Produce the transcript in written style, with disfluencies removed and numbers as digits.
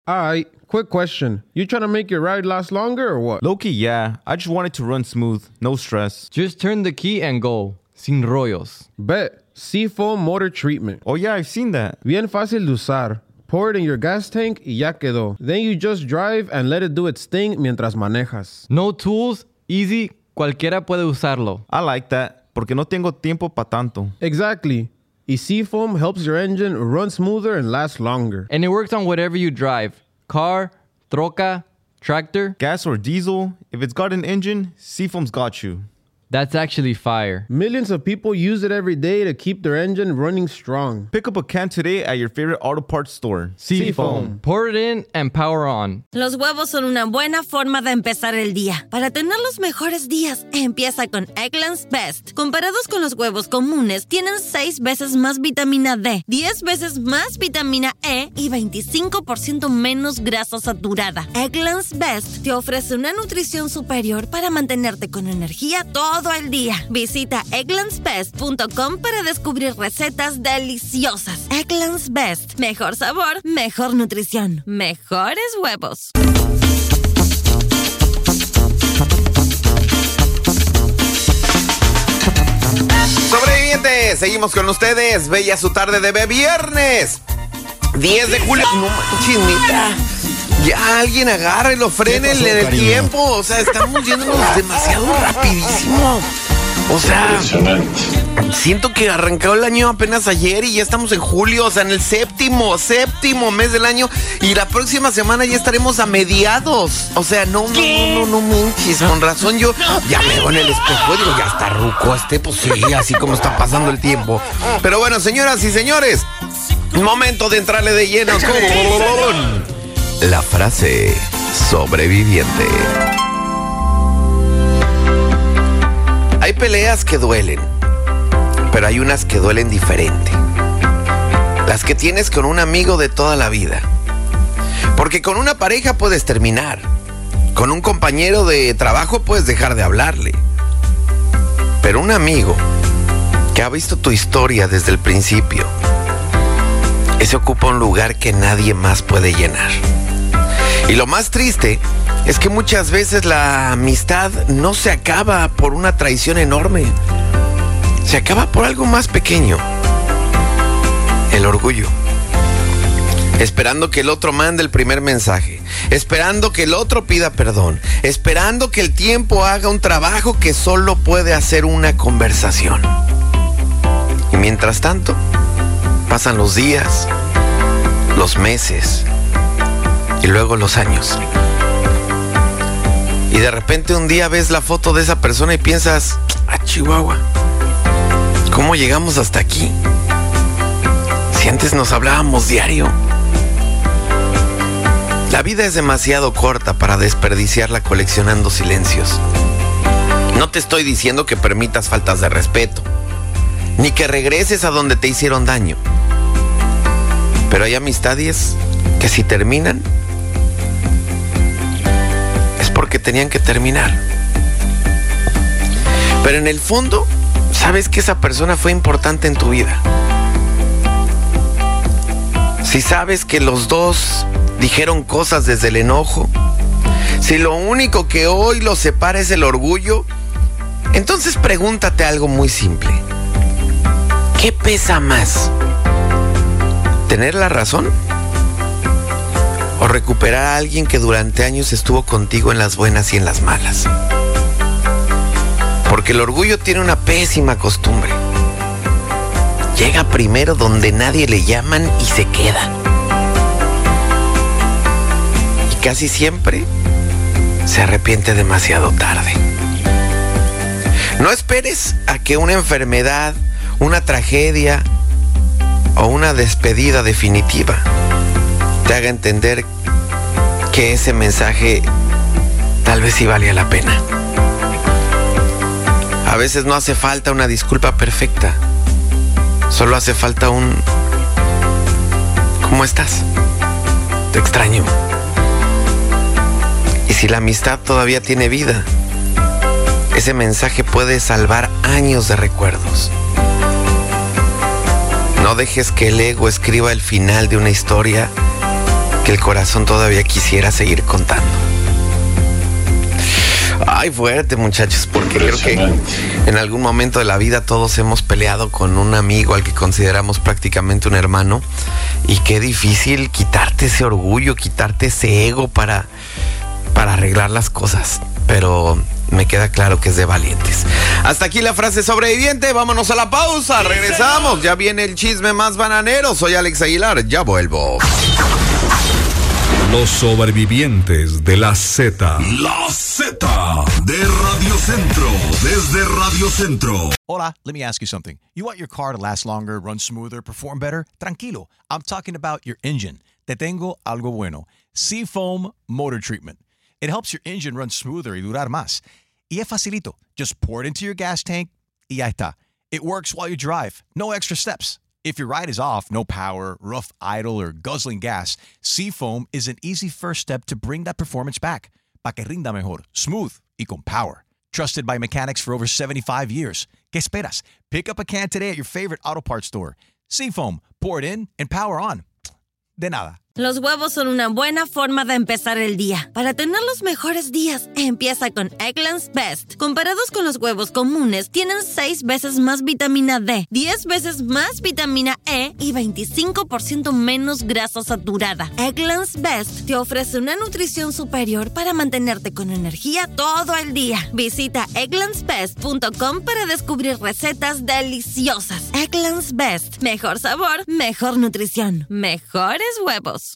Alright, quick question. You trying to make your ride last longer or what? Low-key, yeah. I just want it to run smooth. No stress. Just turn the key and go. Sin rollos. Bet. Seafoam motor treatment. Oh yeah, I've seen that. Bien fácil de usar. Pour it in your gas tank y ya quedó. Then you just drive and let it do its thing mientras manejas. No tools, easy, cualquiera puede usarlo. I like that, porque no tengo tiempo pa' tanto. Exactly. Y Seafoam helps your engine run smoother and last longer. And it works on whatever you drive. Car, troca, tractor. Gas or diesel, if it's got an engine, Seafoam's got you. That's actually fire. Millions of people use it every day to keep their engine running strong. Pick up a can today at your favorite auto parts store. Seafoam. Pour it in and power on. Los huevos son una buena forma de empezar el día. Para tener los mejores días, empieza con Eggland's Best. Comparados con los huevos comunes, tienen 6 veces más vitamina D, 10 veces más vitamina E y 25% menos grasa saturada. Eggland's Best te ofrece una nutrición superior para mantenerte con energía todo el día. Visita egglandsbest.com para descubrir recetas deliciosas. Eggland's Best. Mejor sabor, mejor nutrición, mejores huevos. Sobrevivientes, seguimos con ustedes. Bella su tarde de viernes 10 de julio. No manches, neta. Ya alguien agárrelo, frénenle el tiempo. O sea, estamos yéndonos demasiado rapidísimo. O sea, siento que arrancó el año apenas ayer y ya estamos en julio. O sea, en el séptimo mes del año. Y la próxima semana ya estaremos a mediados. O sea, no manches. Con razón yo ya me veo en el espejo y digo, ya está ruco pues sí, así como está pasando el tiempo. Pero bueno, señoras y señores, momento de entrarle de lleno con la frase sobreviviente. Hay peleas que duelen, pero hay unas que duelen diferente. Las que tienes con un amigo de toda la vida. Porque con una pareja puedes terminar. Con un compañero de trabajo puedes dejar de hablarle. Pero un amigo que ha visto tu historia desde el principio, ese ocupa un lugar que nadie más puede llenar. Y lo más triste es que muchas veces la amistad no se acaba por una traición enorme. Se acaba por algo más pequeño. El orgullo. Esperando que el otro mande el primer mensaje. Esperando que el otro pida perdón. Esperando que el tiempo haga un trabajo que solo puede hacer una conversación. Y mientras tanto, pasan los días, los meses y luego los años. Y de repente un día ves la foto de esa persona y piensas, Chihuahua, ¿cómo llegamos hasta aquí? Si antes nos hablábamos diario. La vida es demasiado corta para desperdiciarla coleccionando silencios. No te estoy diciendo que permitas faltas de respeto, ni que regreses a donde te hicieron daño. Pero hay amistades que si terminan, porque tenían que terminar. Pero en el fondo, sabes que esa persona fue importante en tu vida. Si sabes que los dos dijeron cosas desde el enojo, si lo único que hoy los separa es el orgullo, entonces pregúntate algo muy simple. ¿Qué pesa más? ¿Tener la razón? ¿O recuperar a alguien que durante años estuvo contigo en las buenas y en las malas? Porque el orgullo tiene una pésima costumbre. Llega primero donde nadie le llaman y se queda. Y casi siempre se arrepiente demasiado tarde. No esperes a que una enfermedad, una tragedia o una despedida definitiva te haga entender que ese mensaje tal vez sí valía la pena. A veces no hace falta una disculpa perfecta. Solo hace falta un ¿cómo estás? Te extraño. Y si la amistad todavía tiene vida, ese mensaje puede salvar años de recuerdos. No dejes que el ego escriba el final de una historia que el corazón todavía quisiera seguir contando. Ay, fuerte, muchachos, porque creo que en algún momento de la vida todos hemos peleado con un amigo al que consideramos prácticamente un hermano, y qué difícil quitarte ese orgullo, quitarte ese ego para arreglar las cosas, pero me queda claro que es de valientes. Hasta aquí la frase sobreviviente, vámonos a la pausa, regresamos, ya viene el chisme más bananero. Soy Alex Aguilar, ya vuelvo. Los sobrevivientes de la Z. La Z de Radio Centro, desde Radio Centro. Hola, let me ask you something. You want your car to last longer, run smoother, perform better? Tranquilo, I'm talking about your engine. Te tengo algo bueno. Seafoam Motor Treatment. It helps your engine run smoother y durar más. Y es facilito. Just pour it into your gas tank y ya está. It works while you drive. No extra steps. If your ride is off, no power, rough idle, or guzzling gas, Seafoam is an easy first step to bring that performance back. Pa' que rinda mejor, smooth y con power. Trusted by mechanics for over 75 years. ¿Qué esperas? Pick up a can today at your favorite auto parts store. Seafoam, pour it in and power on. De nada. Los huevos son una buena forma de empezar el día. Para tener los mejores días, empieza con Eggland's Best. Comparados con los huevos comunes, tienen 6 veces más vitamina D, 10 veces más vitamina E y 25% menos grasa saturada. Eggland's Best te ofrece una nutrición superior para mantenerte con energía todo el día. Visita egglandsbest.com para descubrir recetas deliciosas. Eggland's Best. Mejor sabor, mejor nutrición, mejores huevos.